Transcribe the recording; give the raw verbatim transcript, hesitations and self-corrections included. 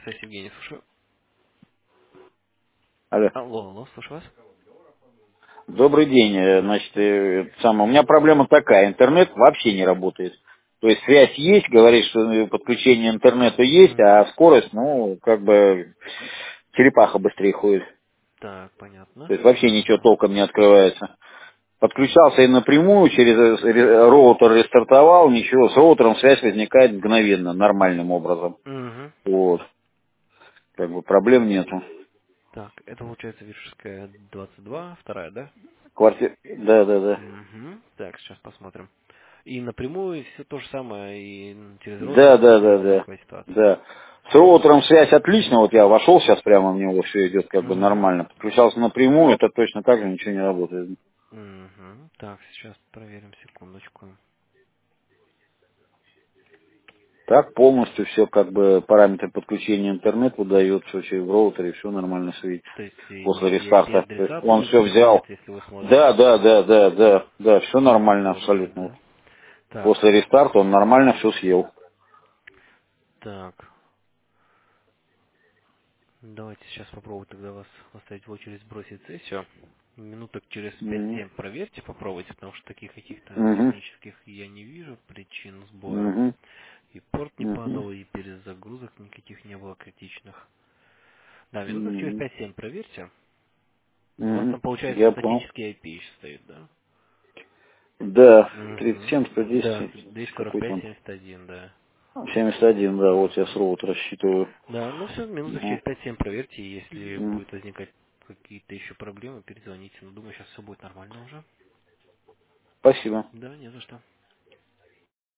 Связь, Евгений, слушаю. Алло. Алло, алло, слушаю вас. Добрый день. Э, Значит, э, это самое, у меня проблема такая. Интернет вообще не работает. То есть связь есть, говорит, что э, подключение интернета есть, Угу. а скорость, ну, как бы черепаха быстрее ходит. Так, То понятно. есть вообще ничего Ага. толком не открывается. Подключался и напрямую, через э, ре- роутер рестартовал, ничего, с роутером связь возникает мгновенно, нормальным образом. Угу. Вот. Как бы проблем нету. Так, это получается Виршская двадцать два, вторая, да? Квартира. Да, да, да. Угу. Так, сейчас посмотрим. И напрямую все то же самое, и через роутер Да, да, тоже да, да. одинаковая ситуация. Да. С роутером связь отлично. Вот я вошел сейчас прямо, в него все идет как бы Угу. нормально. Подключался напрямую, это точно так же ничего не работает. Угу. Так, сейчас проверим, секундочку. Так полностью все как бы параметры подключения интернета выдает, все через в роутере, все нормально светит То есть и, после и I рестарта. То есть P-адреса он все приходят, взял. если вы Да, смотрите. да, да, да, да, да, все нормально Работает, абсолютно. Вот. да? Так, После рестарта он нормально все съел. так. Давайте сейчас попробую тогда вас поставить в очередь сбросить сессию. Минуток через Угу. пять-семь проверьте, попробуйте, потому что таких каких-то Угу. технических я не вижу причин сбоя. Угу. И порт не Угу. падал, и перезагрузок никаких не было критичных. Да, минуток через Угу. пять-семь проверьте. У вас Угу. там получается Я понял. статический ай пи еще стоит, да? Да, тридцать Угу. семь, сто Да, десять, двести сорок какой пять там. семьдесят один, да. семьдесят один, да, вот я с Угу. роут рассчитываю. Да, ну все, минуток Ага. через пять-семь проверьте, и если М. будет возникать какие-то еще проблемы, перезвоните. Но думаю, сейчас все будет нормально уже. Спасибо. Да, не за что.